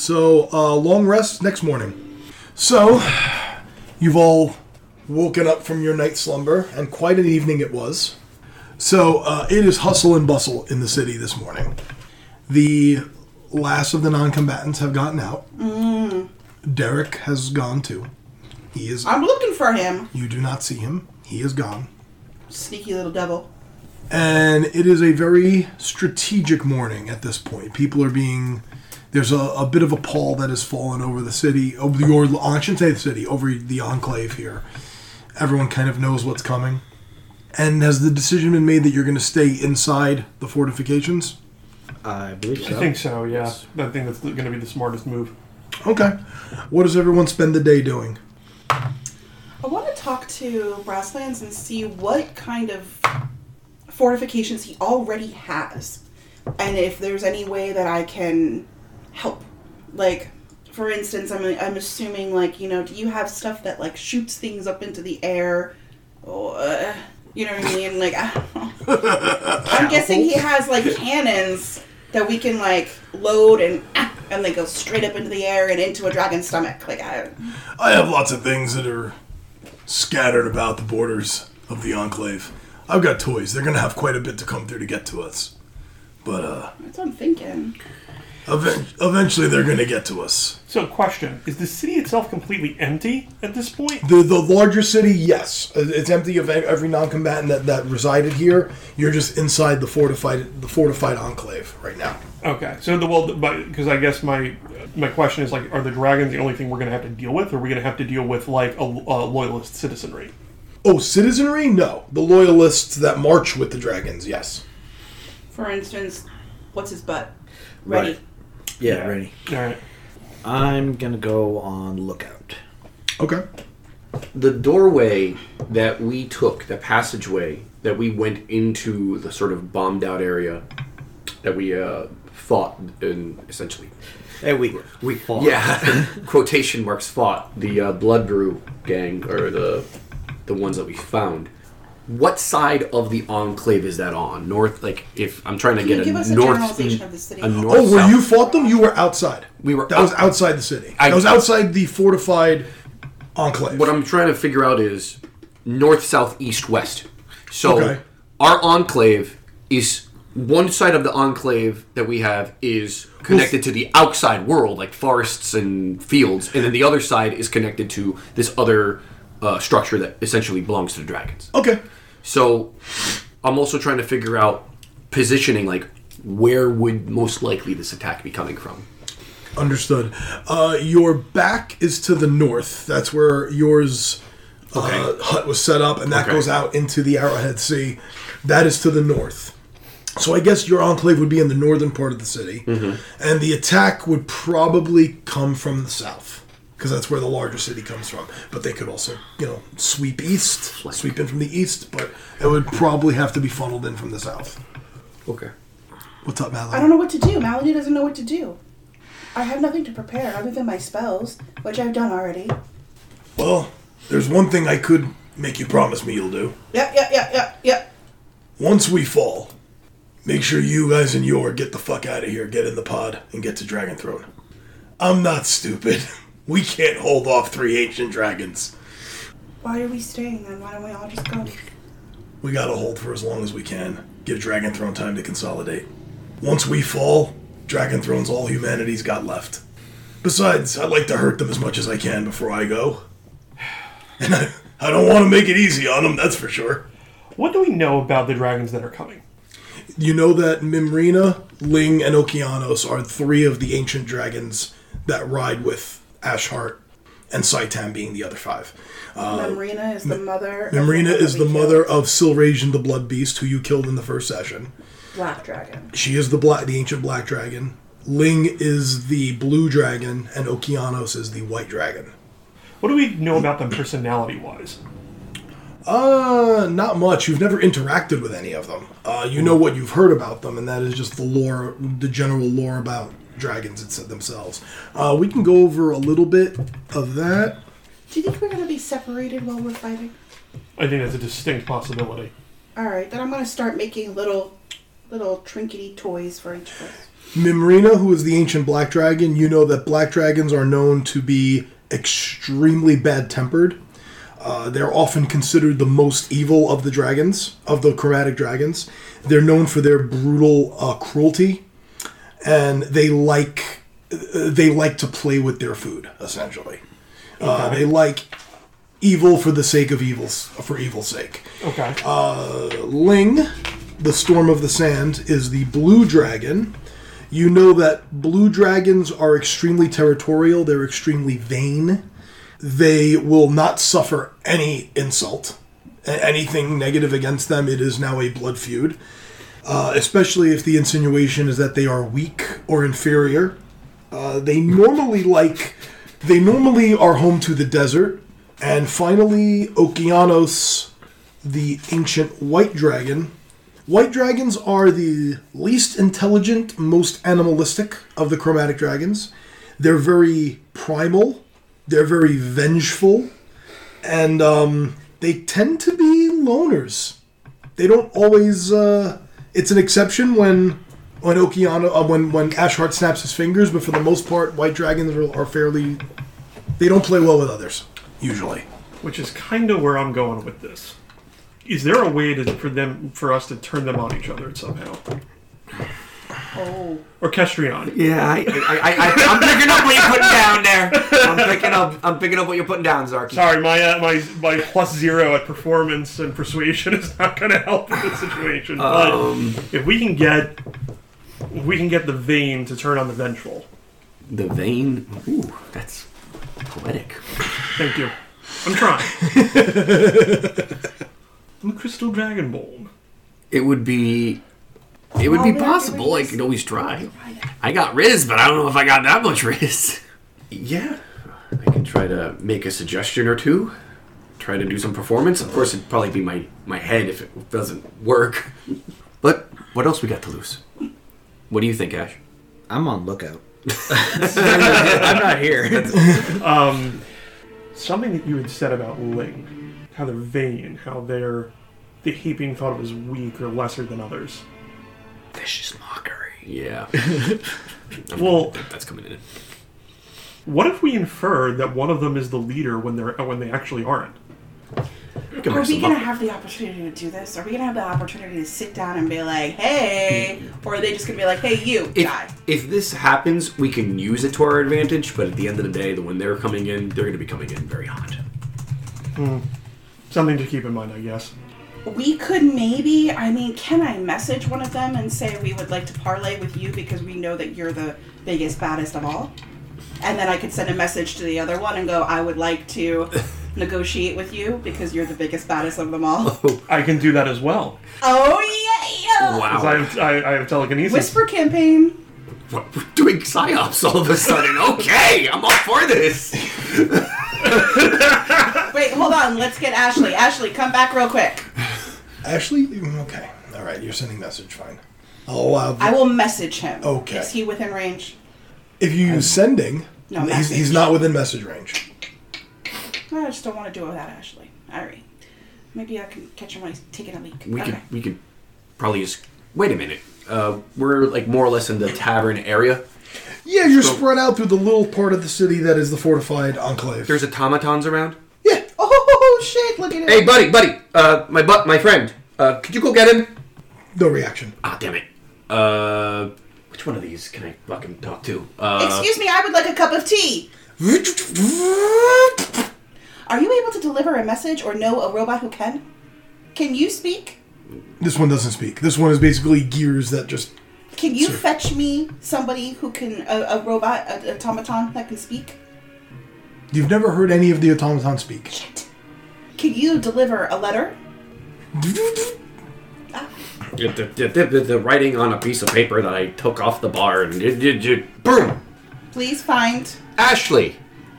So, long rest next morning. So, you've all woken up from your night slumber, and quite an evening it was. So, it is hustle and bustle in the city this morning. The last of the non-combatants have gotten out. Derek has gone too. He is. I'm looking for him. You do not see him. He is gone. Sneaky little devil. And it is a very strategic morning at this point. People are being... There's a bit of a pall that has fallen over the city. I shouldn't say the city. Over the enclave here. Everyone kind of knows what's coming. And has the decision been made that you're going to stay inside the fortifications? I believe so. I think so, yeah. I think that's going to be the smartest move. Okay. What does everyone spend the day doing? I want to talk to Brasslands and see what kind of fortifications he already has. And if there's any way that I can help. Like, for instance, I'm assuming, like, you know, do you have stuff that, like, shoots things up into the air? Or, you know what I mean? Like, I don't know. I'm guessing he has, like, cannons that we can, like, load and they go straight up into the air and into a dragon's stomach. Like, I have lots of things that are scattered about the borders of the Enclave. I've got toys. They're going to have quite a bit to come through to get to us. But, that's what I'm thinking. Eventually they're going to get to us. So, question. Is the city itself completely empty at this point? The larger city, yes. It's empty of every non-combatant that resided here. You're just inside the fortified enclave right now. Okay. So, because I guess my question is, like, are the dragons the only thing we're going to have to deal with? Or are we going to have to deal with, like, a loyalist citizenry? Oh, citizenry? No. The loyalists that march with the dragons, yes. For instance, what's his butt? Ready. Right. Yeah, ready. All right. I'm going to go on lookout. Okay. The doorway that we took, the passageway that we went into the sort of bombed out area that we fought in, essentially. Hey, we fought. Yeah, quotation marks fought. The Blood Brew gang, or the ones that we found. What side of the enclave is that on? North, like, if I'm trying to Can get you give us a north, generalization of the city? a north. Oh, where you fought them? You were outside. That was outside the city. That was outside the fortified enclave. What I'm trying to figure out is north, south, east, west. So Okay. Our enclave is one side of the enclave that we have is connected to the outside world, like forests and fields, and then the other side is connected to this other structure that essentially belongs to the dragons. Okay. So I'm also trying to figure out positioning, like where would most likely this attack be coming from. Understood. Your back is to the north. That's where yours hut was set up, and that goes out into the Arrowhead Sea. That is to the north. So I guess your enclave would be in the northern part of the city, and the attack would probably come from the south, because that's where the larger city comes from. But they could also, sweep in from the east, but it would probably have to be funneled in from the south. Okay. What's up, Malady? I don't know what to do. Malady doesn't know what to do. I have nothing to prepare other than my spells, which I've done already. Well, there's one thing I could make you promise me you'll do. Yep. Once we fall, make sure you guys and Yor get the fuck out of here, get in the pod, and get to Dragon Throne. I'm not stupid. We can't hold off 3 ancient dragons. Why are we staying then? Why don't we all just go? We gotta hold for as long as we can. Give Dragon Throne time to consolidate. Once we fall, Dragon Throne's all humanity's got left. Besides, I'd like to hurt them as much as I can before I go. And I don't want to make it easy on them, that's for sure. What do we know about the dragons that are coming? You know that Mimrina, Ling, and Okeanos are 3 of the ancient dragons that ride with Ashheart, and Saitam being the other 5. Mimrina is the mother. Mimrina is the mother of Silrasian the Blood Beast, who you killed in the first session. Black dragon. She is the ancient black dragon. Ling is the blue dragon, and Okeanos is the white dragon. What do we know about them personality-wise? Not much. You've never interacted with any of them. You know what you've heard about them, and that is just the lore, the general lore about dragons themselves. We can go over a little bit of that. Do you think we're going to be separated while we're fighting? I think that's a distinct possibility. Alright, then I'm going to start making little trinkety toys for each of us. Mimrina, who is the ancient black dragon, you know that black dragons are known to be extremely bad-tempered. They're often considered the most evil of the dragons, of the chromatic dragons. They're known for their brutal cruelty, and they like to play with their food, essentially. They like evil for the sake of for evil's sake. Okay. Ling, the Storm of the Sand, is the blue dragon. You know that blue dragons are extremely territorial. They're extremely vain. They will not suffer any insult. Anything negative against them, it is now a blood feud. Especially if the insinuation is that they are weak or inferior. They normally are home to the desert. And finally, Okeanos, the ancient white dragon. White dragons are the least intelligent, most animalistic of the chromatic dragons. They're very primal. They're very vengeful. And they tend to be loners. They don't always... it's an exception when Ashheart snaps his fingers, but for the most part, white dragons are fairly... They don't play well with others, usually. Which is kind of where I'm going with this. Is there a way for us to turn them on each other somehow? Oh. Or Kestrion? Yeah, I'm picking up what you're putting down there. I'm picking up what you're putting down, Zarky. Sorry, my +0 at performance and persuasion is not going to help in this situation. But if we can get the Vane to turn on the Vengeful. The Vane? Ooh, that's poetic. Thank you. I'm trying. I'm a Crystal Dragonborn. It would be possible. I could always try. I got Riz, but I don't know if I got that much Riz. Yeah. I can try to make a suggestion or two. Try to do some performance. Of course, it'd probably be my head if it doesn't work. But what else we got to lose? What do you think, Ash? I'm on lookout. I'm not here. Something that you had said about Ling, how they're vain, how the heaping thought of as weak or lesser than others. Vicious mockery. Yeah. Well, that's coming in. What if we infer that one of them is the leader when they actually aren't? Are we going to have the opportunity to do this? Are we going to have the opportunity to sit down and be like, hey? Or are they just going to be like, hey, you, guy? If this happens, we can use it to our advantage, but at the end of the day, when they're coming in, they're going to be coming in very hot. Something to keep in mind, I guess. We could maybe, can I message one of them and say we would like to parlay with you because we know that you're the biggest, baddest of all? And then I could send a message to the other one and go, I would like to negotiate with you because you're the biggest, baddest of them all. I can do that as well. Oh, yeah! Wow. Because I have telekinesis. Whisper campaign. What, we're doing psyops all of a sudden. Okay, I'm up for this. Wait, hold on. Let's get Ashley. Ashley, come back real quick. Ashley? Okay. All right, you're sending message. Fine. I will message him. Okay. Is he within range? If you use sending, No, he's not within message range. I just don't want to do it without Ashley. All right. Maybe I can catch him when he's taking a leak. We could probably just... Wait a minute. We're like more or less in the tavern area. Yeah, you're spread out through the little part of the city that is the fortified enclave. There's automatons around? Yeah. Oh, shit. Look at it. Hey, buddy. My friend. Could you go get him? No reaction. Ah, damn it. Which one of these can I fucking talk to? Excuse me, I would like a cup of tea. Are you able to deliver a message or know a robot who can? Can you speak? This one doesn't speak. This one is basically gears that just... Can you fetch me somebody who can... A robot, an automaton that can speak? You've never heard any of the automaton speak. Shit. Can you deliver a letter? The writing on a piece of paper that I took off the bar and... Boom! Please find... Ashley!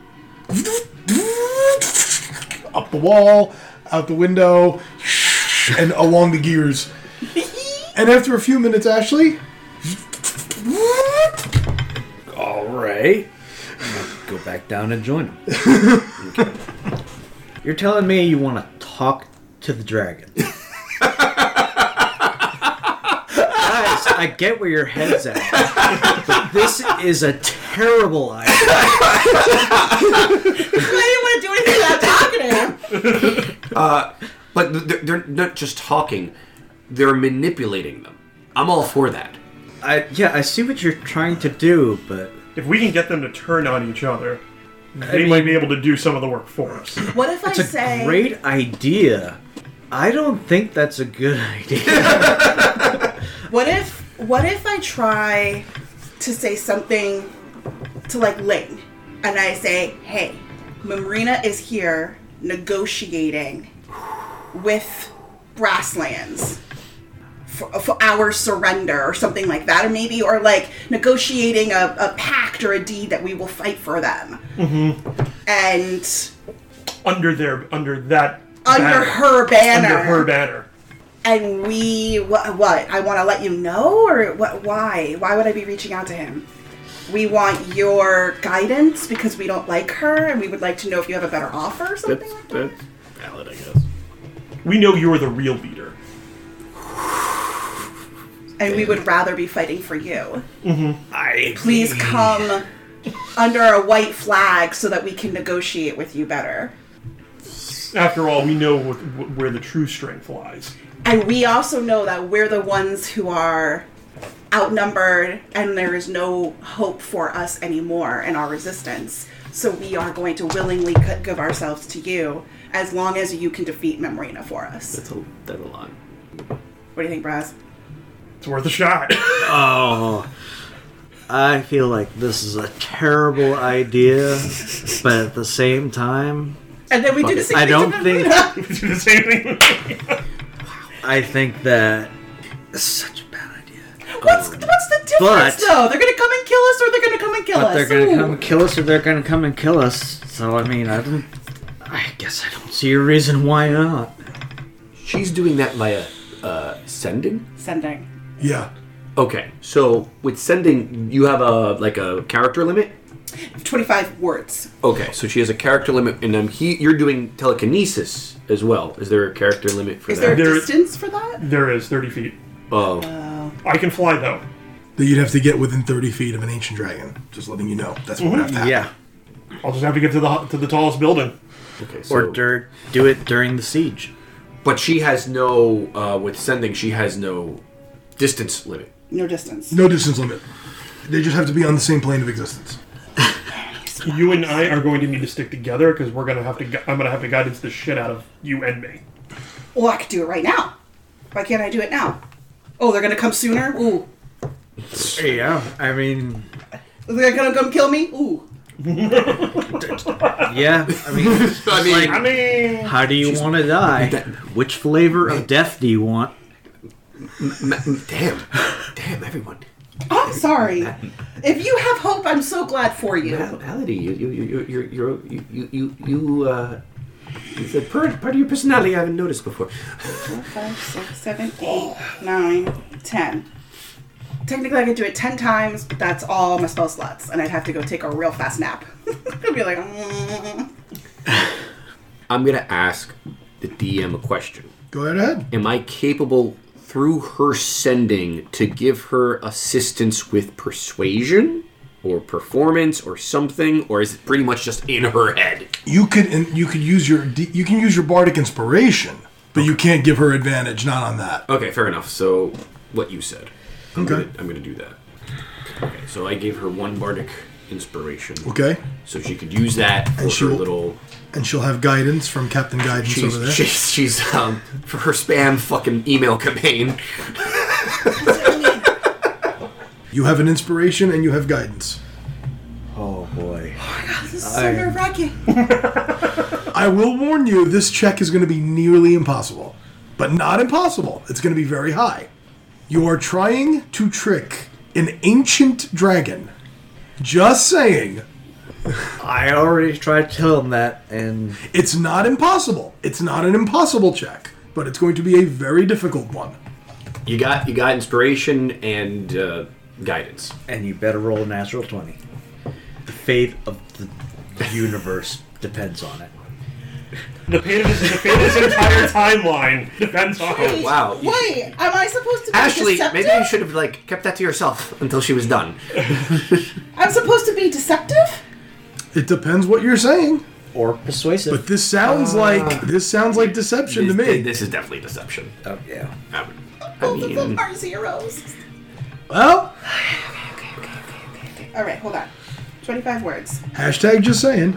Up the wall, out the window, and along the gears. And after a few minutes, Ashley... All right. Go back down and join him. Okay. You're telling me you want to talk to the dragon? Guys, I get where your head's at, but this is a terrible idea. I didn't want to do anything without talking to him. But they're not just talking; they're manipulating them. I'm all for that. I see what you're trying to do, but If we can get them to turn on each other, they might be able to do some of the work for us. What if it's I a say... great idea. I don't think that's a good idea. What if I try to say something to, like, Ling, and I say, hey, Marina is here negotiating with Brasslands for our surrender or something like that, or like negotiating a pact or a deed that we will fight for them. Mm-hmm. And under her banner. And we what? I want to let you know, or what? Why? Why would I be reaching out to him? We want your guidance because we don't like her, and we would like to know if you have a better offer or something like that. That's valid, I guess. We know you're the real leader. And we would rather be fighting for you. Mm-hmm. Please come under a white flag so that we can negotiate with you better. After all, we know where the true strength lies. And we also know that we're the ones who are outnumbered and there is no hope for us anymore in our resistance. So we are going to willingly give ourselves to you as long as you can defeat Memorina for us. That's a lot. What do you think, Braz? It's worth a shot. Oh, I feel like this is a terrible idea, but at the same time, And then we do the same I thing don't to think- Memorina. We do the same thing. I think that it's such a bad idea. What's the difference, though? They're going to come and kill us, or they're going to come and kill us? But they're going to Ooh. come and kill us, or they're going to come and kill us. So, I mean, I guess I don't see a reason why not. She's doing that via sending? Sending. Yeah. Okay, so with sending, you have a character limit? 25 words. Okay, so she has a character limit, and you're doing telekinesis as well. Is there a character limit for Is there a that? distance for that? There is 30 feet. Oh. I can fly, though. That you'd have to get within 30 feet of an ancient dragon. Just letting you know. That's what would have to happen. Yeah. I'll just have to get to the tallest building. Okay, so, Or do it during the siege. but she has no, with sending, she has no distance limit. No distance. No distance limit. They just have to be on the same plane of existence. You and I are going to need to stick together because I'm going to have to guidance the shit out of you and me. Well, I could do it right now. Why can't I do it now? Oh, they're gonna come sooner? Ooh. Yeah, I mean, They're gonna come kill me? Ooh. yeah, I mean, I mean, how do you want to die? Which flavor of death do you want? Damn, everyone. I'm sorry. If you have hope, I'm so glad for you. Melody, it's a part of your personality I haven't noticed before. 4, 5, 6, 7, 8, 9, 10. Technically, I could do it 10 times, but that's all my spell slots, and I'd have to go take a real fast nap. I'd be like, I'm going to ask the DM a question. Go right ahead. Am I capable, through her sending, to give her assistance with persuasion or performance or something, or is it pretty much just in her head? You could use your bardic inspiration, but you can't give her advantage. Not on that. Okay, fair enough. So, what you said. I'm Okay. gonna do that. Okay, so I gave her one bardic inspiration. Okay. So she could use that for And her little. And she'll have guidance from Captain Guidance over there. She's for her spam fucking email campaign. You have an inspiration and you have guidance. Oh boy. this is so nerve-wracking. I will warn you, this check is going to be nearly impossible. But not impossible. It's going to be very high. You are trying to trick an ancient dragon. Just saying. I already tried to tell him that, and It's not impossible. It's not an impossible check. But it's going to be a very difficult one. You got inspiration and guidance. you better roll a natural 20. The fate of the universe depends on it. The fate of his entire timeline depends on Wait, wow. Wait, am I supposed to be Ashley, deceptive? maybe you should have kept that to yourself until she was done. I'm supposed to be deceptive? It depends what you're saying. Or persuasive. But this sounds like deception to me. This is definitely deception. Oh, yeah. Both of them are zeros. Well, All right, hold on. 25 words. hashtag just saying.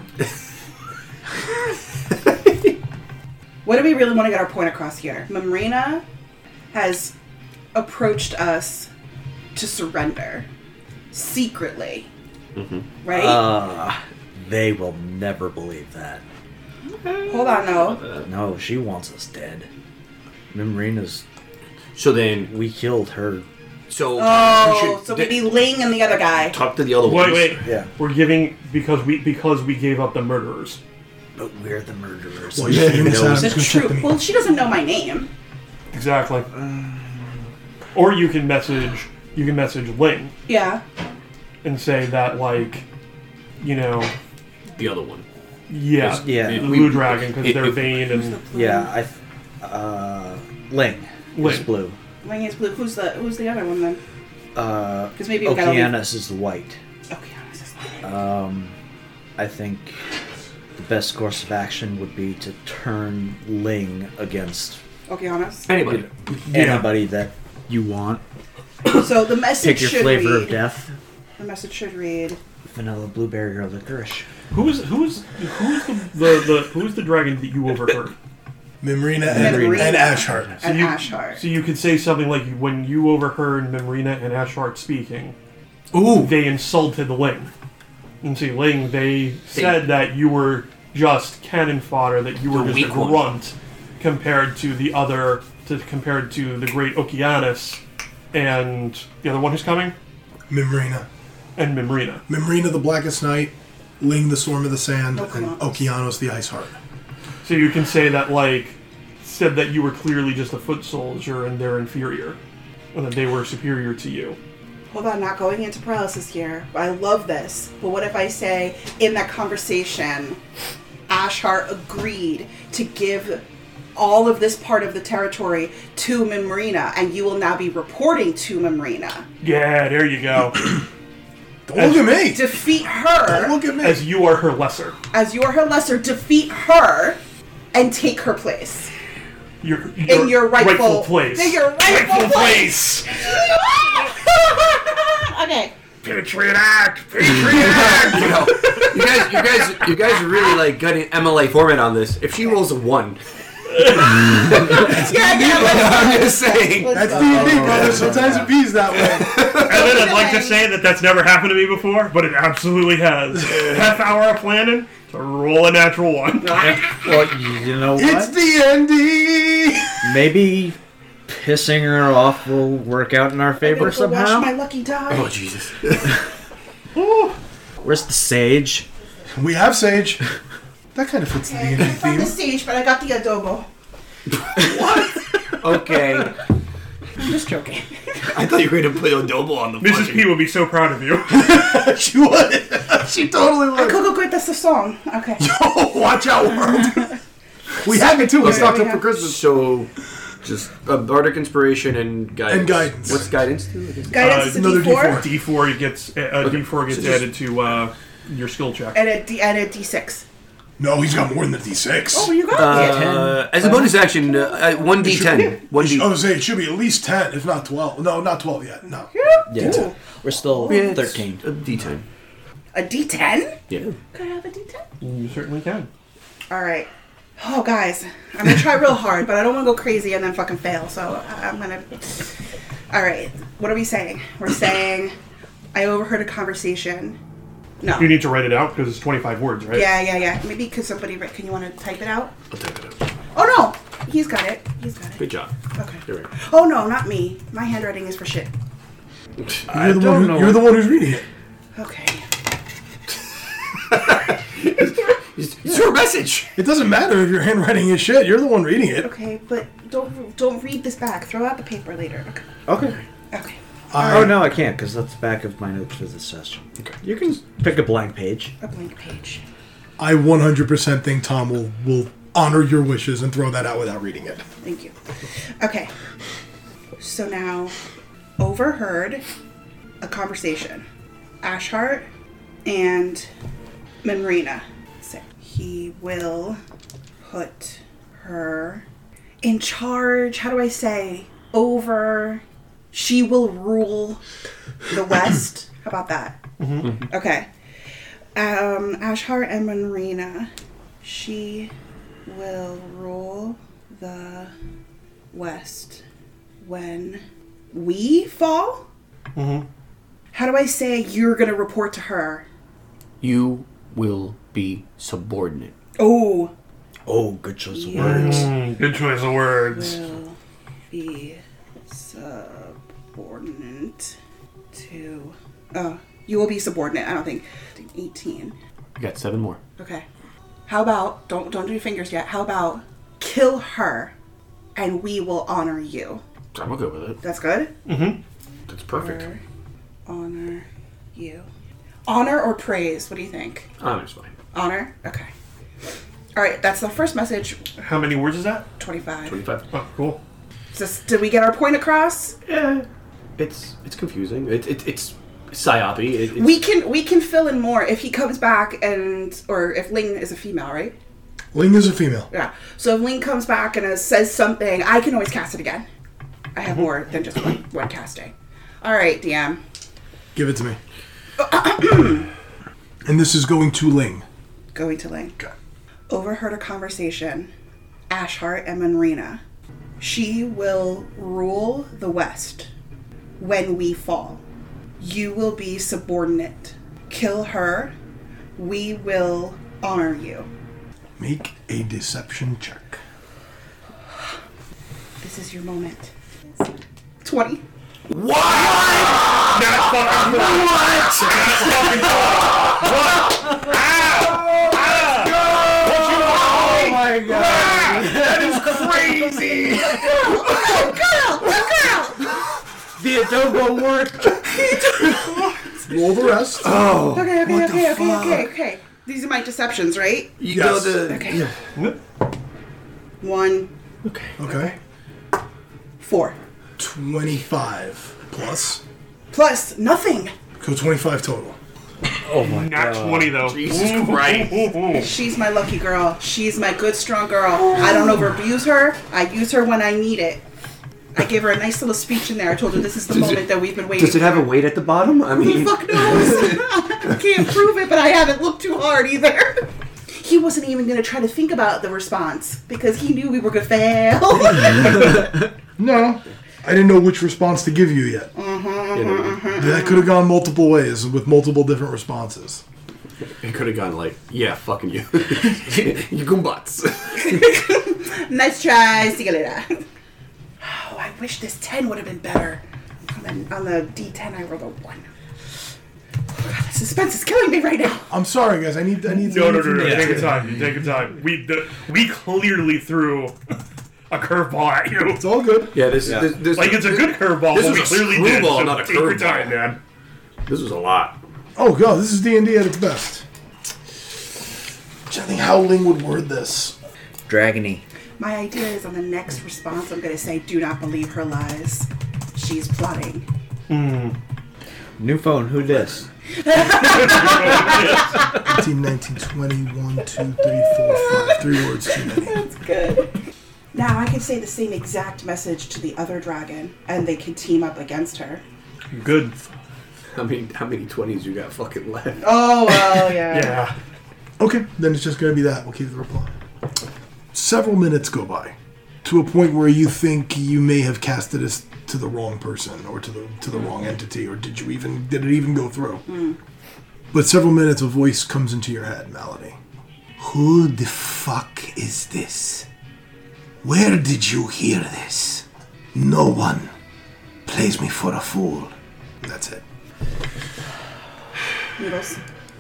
What do we really want to get our point across here? Mamrina has approached us to surrender secretly, right? They will never believe that. Hold on, though. No, she wants us dead. Mimrina's... So then, We killed her. so Oh, we should so maybe Ling and the other guy. talk to the other ones. Wait. Yeah. We're giving because we gave up the murderers. But we're the murderers. Well, you're saying this Is Adam's it gonna check true? the meat. Well, she doesn't know my name. Exactly. Or you can message Ling Yeah. and say that The other one. yeah, Yeah. the We- blue dragon because it- they're it- vain and Yeah, Ling. Ling. Is blue. Ling is blue. Who's the other one then? Because maybe we gotta Okeanos is the white. Okay, honest is fine. I think the best course of action would be to turn Ling against Okay, honest. Anybody. anybody that you want. So the message Pick your should flavor read. of death. The message should read. Vanilla, blueberry, or licorice. who's the dragon that you overheard? Mimrina Mimrina. and Ashheart. And you, Ashheart. So you could say something like, when you overheard Mimrina and Ashheart speaking, Ooh. they insulted Ling. And see, Ling, they said that you were just cannon fodder, that you were The just a weak one. grunt compared to the great Okeanos and the other one who's coming, Mimrina. and Mimrina. Mimrina the Blackest Night, Ling the Storm of the Sand, and Okeanos. Okeanos the Ice Heart. So you can say that, said that you were clearly just a foot soldier and they're inferior, and that they were superior to you. Hold on, not going into paralysis here. I love this. But what if I say, in that conversation, Ashheart agreed to give all of this part of the territory to Mimrina, and you will now be reporting to Mimrina. Yeah, there you go. Don't look at me! Defeat Don't her, look at me! As you are her lesser. as you're her lesser, defeat her, and take her place. In your rightful place. In your rightful place. Okay. Patriot Act! You guys really got an MLA format on this. If she rolls a 1, I'm just saying. That's D&D, brother. Sometimes it bees that way. And then I'd like to say that that's never happened to me before, but it absolutely has. Half hour of planning to roll a natural 1. Well, you know what? It's D&D! Maybe pissing her off will work out in our favor Wash somehow. my lucky die. Oh, Jesus. Where's the sage? We have Sage. That kind of fits the Okay, I D&D can't find the theme. stage, but I got the adobo. Okay. I'm just joking. I thought you were going to put adobo on the Mrs. P will be so proud of you. She would. She totally would. Go, great, that's the song. Okay. Oh, watch out, world. We have it too. Let's Yeah, talk we up for have- Christmas. So, just a bardic inspiration and guidance. And guidance. What's guidance to? Guidance is a another D4, D4 gets added to your skill check. and a D6. No, he's got more than the D6. Oh, you got it. As a bonus action, 1d10. I was 1d. gonna say it should be at least 10, if not 12. No, not 12 yet. No. Yeah. Ooh. We're still Yeah, it's 13. A d10. A D10? Yeah. Could I have a D10? You certainly can. All right. Oh, guys, I'm gonna try real hard, but I don't want to go crazy and then fucking fail. So I'm gonna. All right. What are we saying? We're saying I overheard a conversation. No. You need to write it out because it's 25 words, right? Yeah. Maybe could somebody write? Can you want to type it out? I'll type it out. Oh no, he's got it. Good job. Okay. You're right. Oh no, not me. My handwriting is for shit. You're the one who's reading it. Okay. It's your message. It doesn't matter if your handwriting is shit. You're the one reading it. Okay, but don't read this back. Throw out the paper later. Okay. Okay. Oh, no, I can't, because that's the back of my notes for this session. Okay. You can pick a blank page. A blank page. I 100% think Tom will honor your wishes and throw that out without reading it. Thank you. Okay. So now, overheard a conversation. Ashhart and Manrina say he will put her in charge. How do I say? Over. She will rule the West. How about that? Mm-hmm. Okay. Ashhart and Manrina. She will rule the West when we fall? Mm-hmm. How do I say you're going to report to her? You will be subordinate. Oh. Oh, good choice of You words. Good choice of words. will be subordinate to... you will be subordinate. I don't think... 18. You got 7 more. Okay. How about... Don't do your fingers yet. How about kill her and we will honor you? I'm okay with it. That's good? Mm-hmm. That's perfect. Or honor you. Honor or praise? What do you think? Honor's fine. Honor? Okay. All right, that's the first message. How many words is that? 25. 25. Oh, cool. Did we get our point across? Yeah. It's confusing. It's psyope. We can fill in more if he comes back or if Ling is a female, right? Ling is a female. Yeah. So if Ling comes back and says something, I can always cast it again. I have more than just one casting. All right, DM. Give it to me. And this is going to Ling. Going to Ling. Okay. Overheard a conversation. Ashhart and Manrina. She will rule the West when we fall. You will be subordinate. Kill her. We will honor you. Make a deception check. This is your moment. 20. Not fucking what? Oh my god. That is crazy! The adobo worked. Roll the rest. Oh. Okay. These are my deceptions, right? You Yes. go to... Okay. Yeah. 1, Okay. 4. 25 plus. Plus nothing. So 25 total. Oh my Not god. 20 though. Jesus Christ. She's my lucky girl. She's my good, strong girl. I don't overabuse her. I use her when I need it. I gave her a nice little speech in there. I told her this is the moment that we've been waiting Does it have a weight at the bottom? I Who mean, the fuck knows? I can't prove it, but I haven't looked too hard either. He wasn't even going to try to think about the response because he knew we were going to fail. No. I didn't know which response to give you yet. That could have gone multiple ways with multiple different responses. It could have gone like, yeah, fucking you. You gumbats. Nice try. See you later. Oh, I wish this 10 would have been better. On the D10, I rolled a 1. Oh, God, the suspense is killing me right now. I'm sorry, guys. I need. No. some Take information. your time. Take your time. We clearly threw a curveball at you. It's all good. Yeah, this Like it's a good curveball, This but we was a clearly did. screwball, So not a take your curveball. time, man. This was a lot. Oh god, this is D&D at its best. I think how Ling would word this. dragony. My idea is on the next response, I'm going to say, do not believe her lies. She's plotting. New phone. Who this? 18, 19, 20, 1, 2, 3, 4, 5. 3 words too many. That's good. Now I can say the same exact message to the other dragon, and they can team up against her. Good. How many 20s you got fucking left? Oh, well, yeah. Yeah. Okay, then it's just going to be that. We'll keep the reply. Several minutes go by to a point where you think you may have casted this to the wrong person or to the wrong entity, or did it even go through? But several minutes, a voice comes into your head, Melody. Who the fuck is this? Where did you hear this? No one plays me for a fool. That's it. Noodles.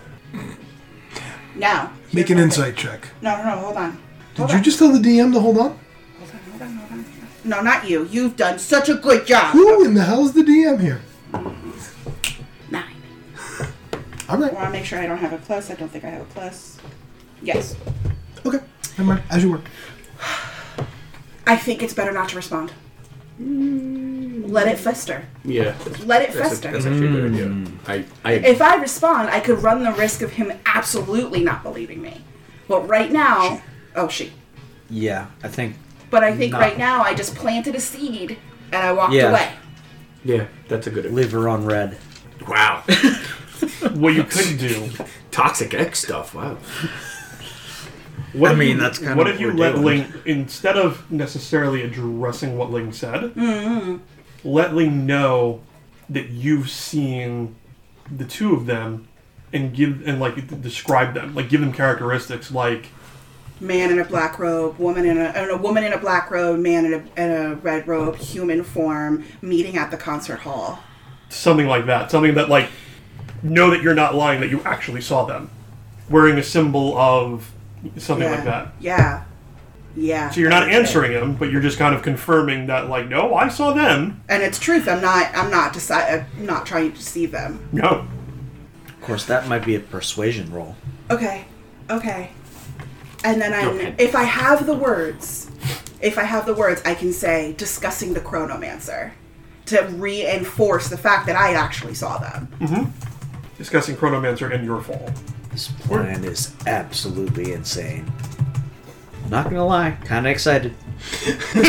Now. Make an insight check. No, hold on. Did you just tell the DM to hold on? Hold on. No, not you. You've done such a good job. Who in the hell is the DM here? 9. All right. I want to make sure I don't have a plus. I don't think I have a plus. Yes. Okay. Never mind. As you work. I think it's better not to respond. Let it fester. Yeah. Let it fester. That's actually a good idea. If I respond, I could run the risk of him absolutely not believing me. But right now... she. Yeah, I think... But I think right now I just planted a seed and I walked away. Yeah, that's a good idea. Leave her on red. Wow. What you could do... Toxic X stuff, wow. That's kind of what if you let Ling, instead of necessarily addressing what Ling said, let Ling know that you've seen the two of them and describe them, like give them characteristics like man in a black robe, woman in a black robe, man in a red robe, human form, meeting at the concert hall. Something like that. Something that like know that you're not lying, that you actually saw them wearing a symbol of something like that. Yeah. Yeah. So you're not answering him, but you're just kind of confirming that, like, no, I saw them. And it's truth. I'm not trying to deceive them. No. Of course, that might be a persuasion roll. Okay. And then if I have the words, I can say discussing the Chronomancer to reinforce the fact that I actually saw them. Mm-hmm. Discussing Chronomancer and your fall. This plan is absolutely insane. Not gonna lie, kind of excited. What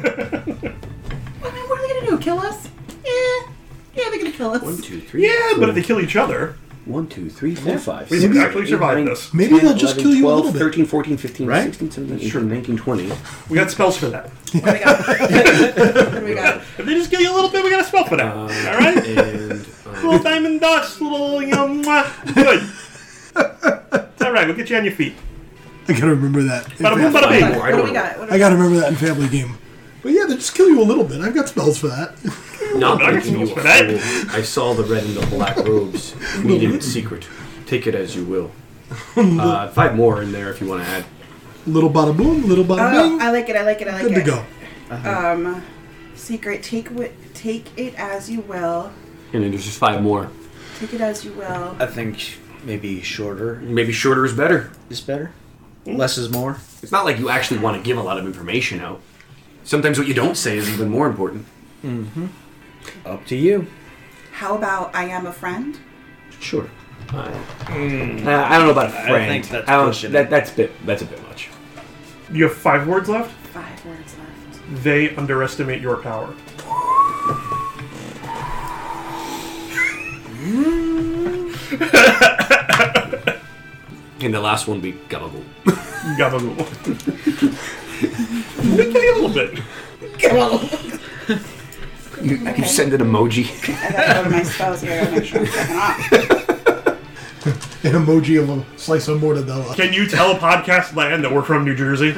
are they gonna do? Kill us? Yeah, they're gonna kill us. 1, 2, 3. Yeah, but if they kill each other, 1, 2, 3, 4, 5. we can actually survive this. Maybe they'll just kill you a little bit. 13, 14, 15, Right? 16, 17, 18, 19, 20. We got spells for that. What do we got? If they just kill you a little bit, we got a spell for that. All right? And Little diamond dust, little, good. It's all right. We'll get you on your feet. I gotta remember that. Bada boom, bada bing. What do we got? I gotta remember that in Family Game. But yeah, they just kill you a little bit. I've got spells for that. not I got making you a spells for that. fool. I saw the red and the black robes, meeting in secret. Take it as you will. 5 more in there if you want to add. Little bada boom, little bada bing. I like it. Good to go. Secret. Take it as you will. And then there's just 5 more. Take it as you will. I think maybe shorter Maybe shorter is better. is better. Less is more. It's not like you actually want to give a lot of information out. Sometimes what you don't say is even more important. Up to you. How about I am a friend? Sure. I don't know about a friend. think that's I don't- pushing that's a bit much. You have 5 words left? 5 words left. They underestimate your power. And the last one be gabagoo. Gabagoo. We kill you a little bit. You send an emoji. I gotta go to my spells here. I gotta make sure I'm checking off. An emoji of a slice of mortadella. Can you tell podcast land that we're from New Jersey?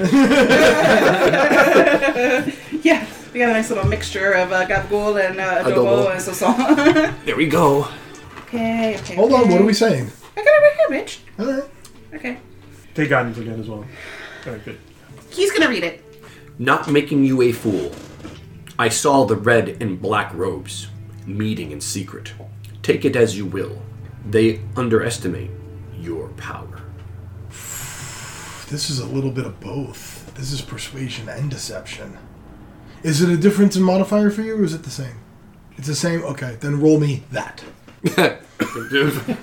Yeah, we got a nice little mixture of gabagool and adobo and sazon. There we go. Okay. Hold on, what are we saying? I got it right here, bitch. Alright. Okay. Take guidance again as well. Alright, good. He's gonna read it. Not making you a fool. I saw the red and black robes, meeting in secret. Take it as you will. They underestimate your power. This is a little bit of both. This is persuasion and deception. Is it a difference in modifier for you, or is it the same? It's the same? Okay, then roll me that. 3.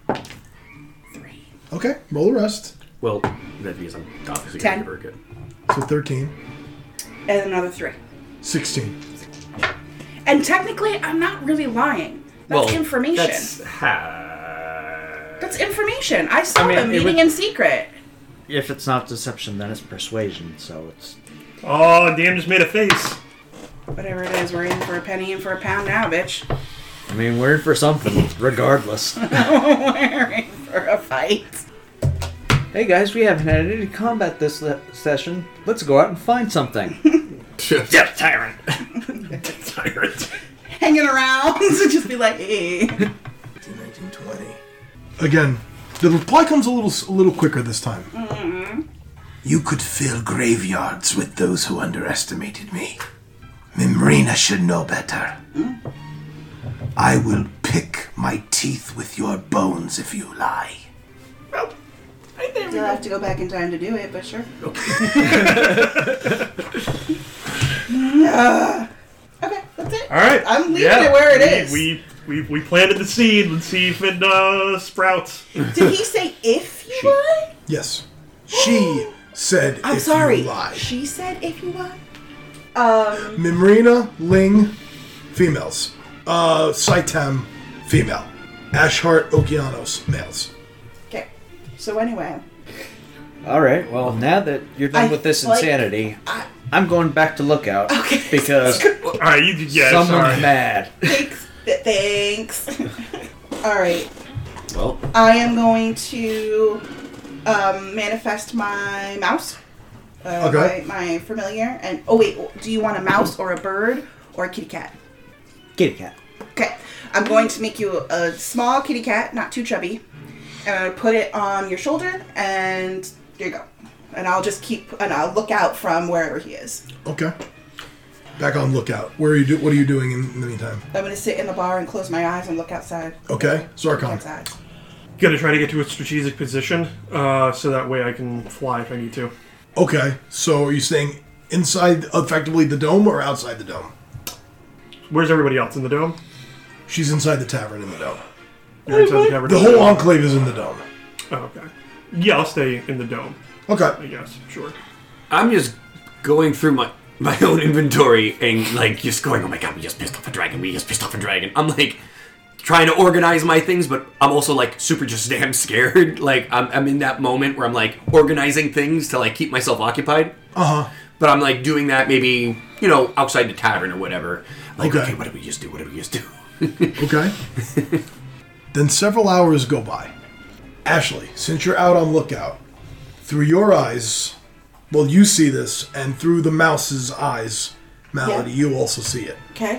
Okay, roll the rest. Well, that because I'm obviously 10. going to very good. So 13. And another 3. 16. And technically, I'm not really lying. That's information. That's information. I saw them meeting in secret. If it's not deception, then it's persuasion. So it's Oh, Dan just made a face. Whatever it is, we're in for a penny and for a pound now, bitch. I mean, we're in for something, regardless. We're in for a fight. Hey guys, we haven't had any combat this session. Let's go out and find something. Yep, tyrant. Tyrant. Hanging around to just be like, hey. 19, 20. Again, the reply comes a little quicker this time. Mm-hmm. You could fill graveyards with those who underestimated me. Mimrina should know better. I will pick my teeth with your bones if you lie. Well, I didn't still have to go back in time to do it, but sure. Okay, that's it. All right. I'm leaving it where it is. We planted the seed. Let's see if it sprouts. Did he say if you lie? Yes. She said I'm if sorry. you lie. She said if you lie? Mimrina, Ling, females. Saitem, female. Ashhart, Okeanos, males. Okay. So anyway. All right. Well, now that you're done with this insanity, I'm going back to Lookout. Okay. Because All right, someone's mad. Thanks. All right. Well, I am going to manifest my mouse. Okay. My familiar. And oh wait, do you want a mouse or a bird or a kitty cat? Kitty cat. Okay. I'm going to make you a small kitty cat, not too chubby. And I'm going to put it on your shoulder, and there you go. And I'll just I'll look out from wherever he is. Okay. Back on Lookout. What are you doing in the meantime? I'm going to sit in the bar and close my eyes and look outside. Okay. Zarkon. Outside. Gonna try to get to a strategic position, so that way I can fly if I need to. Okay. So are you staying inside, effectively, the dome or outside the dome? Where's everybody else in the dome? She's inside the tavern in the dome. You're inside the cavern. The whole enclave is in the dome. Oh, okay. Yeah, I'll stay in the dome. Okay. I guess. Sure. I'm just going through my own inventory and like just going, oh my god, we just pissed off a dragon. I'm like trying to organize my things, but I'm also like super just damn scared. Like I'm in that moment where I'm like organizing things to like keep myself occupied. But I'm like doing that maybe, outside the tavern or whatever. Like, okay, what did we just do? Okay. Then several hours go by. Ashley, since you're out on Lookout, through your eyes, well, you see this, and through the mouse's eyes, Malady, you also see it. Okay.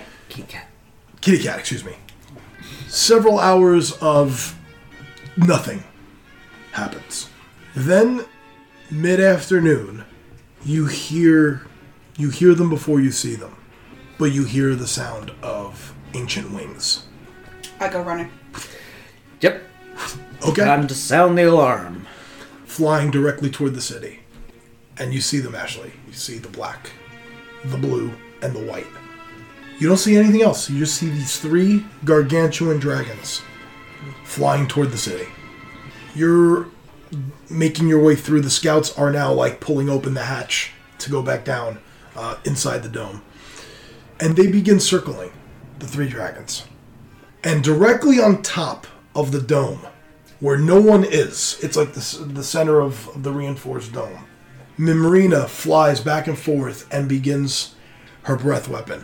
Kitty cat, excuse me. Several hours of nothing happens. Then, mid-afternoon, you hear them before you see them, but you hear the sound of ancient wings. I go running. Yep. Okay. Time to sound the alarm. Flying directly toward the city. And you see them, Ashley. You see the black, the blue, and the white. You don't see anything else. You just see these 3 gargantuan dragons flying toward the city. You're making your way through. The scouts are now like pulling open the hatch to go back down inside the dome. And they begin circling the 3 dragons. And directly on top of the dome, where no one is, it's like the center of the reinforced dome, Mimrina flies back and forth and begins her breath weapon.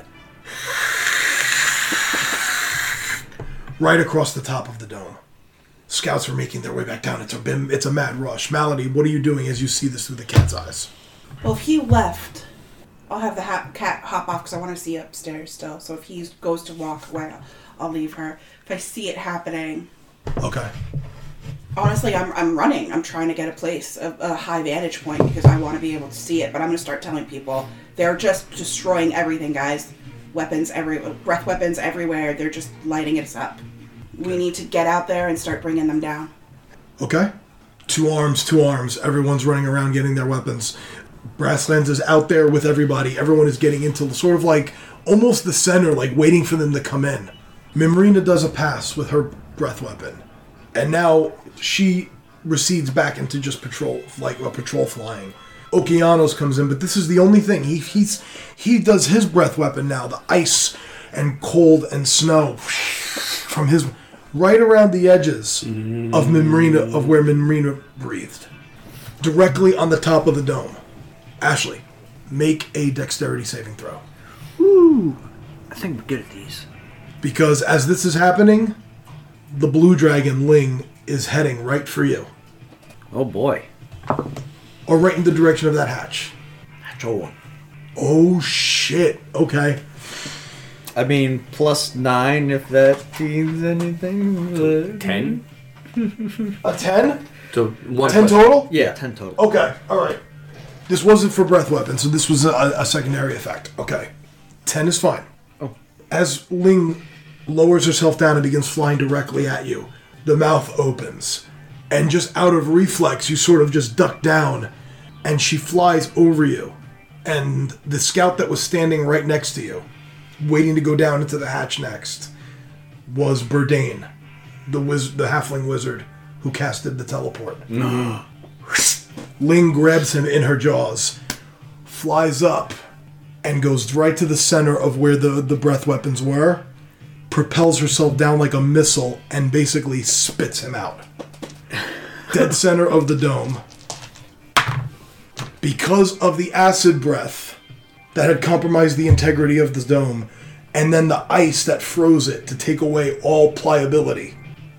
Right across the top of the dome. Scouts are making their way back down. It's a mad rush. Malady, what are you doing as you see this through the cat's eyes? Well, if he left, I'll have the cat hop off because I want to see upstairs still. So if he goes to walk away, I'll leave her. If I see it happening... Okay. Honestly, I'm running. I'm trying to get a high vantage point because I want to be able to see it. But I'm going to start telling people they're just destroying everything, guys. Breath weapons everywhere. They're just lighting us up. We need to get out there and start bringing them down. Okay. 2 arms. Everyone's running around getting their weapons. Brasslands is out there with everybody. Everyone is getting into sort of like almost the center, like waiting for them to come in. Mimrina does a pass with her breath weapon. And now she recedes back into just patrol, like a patrol flying. Okeanos comes in, but this is the only thing. He does his breath weapon now, the ice and cold and snow from his right around the edges of Mimrina, of where Mimrina breathed. Directly on the top of the dome. Ashley, make a dexterity saving throw. Woo! I think we're good at these. Because as this is happening, the blue dragon, Ling, is heading right for you. Oh boy. Or right in the direction of that hatch. Natural 1. Oh shit. Okay. I mean, +9 if that means anything. 10? A 10? So 10 total? Yeah, 10 total. Okay, alright. This wasn't for breath weapon, so this was a secondary effect. Okay. 10 is fine. Oh. As Ling lowers herself down and begins flying directly at you, the mouth opens, And just out of reflex, you sort of just duck down, and she flies over you. And the scout that was standing right next to you, waiting to go down into the hatch next, was Burdane, the halfling wizard who casted the teleport. Ling grabs him in her jaws, flies up, and goes right to the center of where the breath weapons were, propels herself down like a missile, and basically spits him out. Dead center of the dome. Because of the acid breath that had compromised the integrity of the dome, and then the ice that froze it to take away all pliability,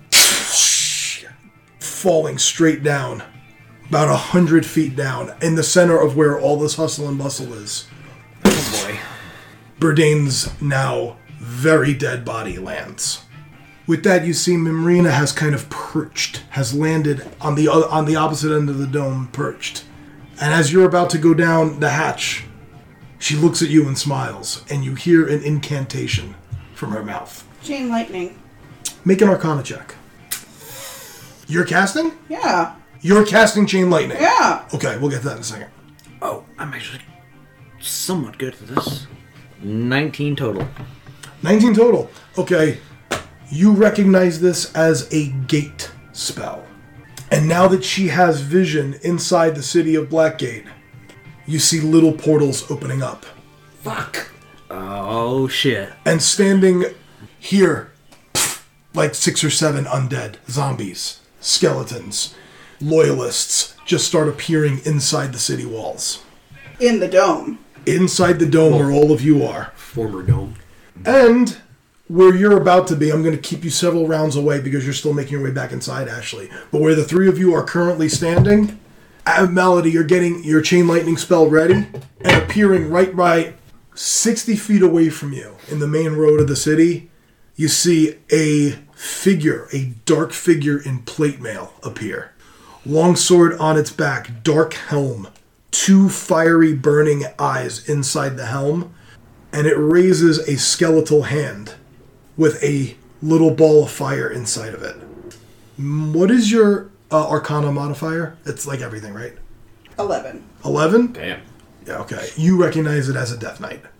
falling straight down, about 100 feet down, in the center of where all this hustle and bustle is. Oh boy. Burdane's now very dead body lands. With that, you see Mimrina has kind of perched, has landed on the opposite end of the dome, perched. And as you're about to go down the hatch, she looks at you and smiles, and you hear an incantation from her mouth. Chain lightning. Make an Arcana check. You're casting? Yeah. You're casting Chain Lightning? Yeah. Okay, we'll get to that in a second. Oh, I'm actually somewhat good at this. 19 total. 19 total. Okay, you recognize this as a gate spell. And now that she has vision inside the city of Blackgate, you see little portals opening up. Fuck. Oh, shit. And standing here, like 6 or 7 undead, zombies, skeletons, loyalists, just start appearing inside the city walls. In the dome. Inside the dome where all of you are. Former dome. And where you're about to be, I'm going to keep you several rounds away because you're still making your way back inside, Ashley. But where the 3 of you are currently standing, Melody, you're getting your Chain Lightning spell ready, and appearing right by 60 feet away from you in the main road of the city, you see a figure, a dark figure in plate mail appear. Long sword on its back, dark helm, 2 fiery burning eyes inside the helm, and it raises a skeletal hand with a little ball of fire inside of it. What is your Arcana modifier? It's like everything, right? 11. 11? Damn. Yeah, okay. You recognize it as a Death Knight.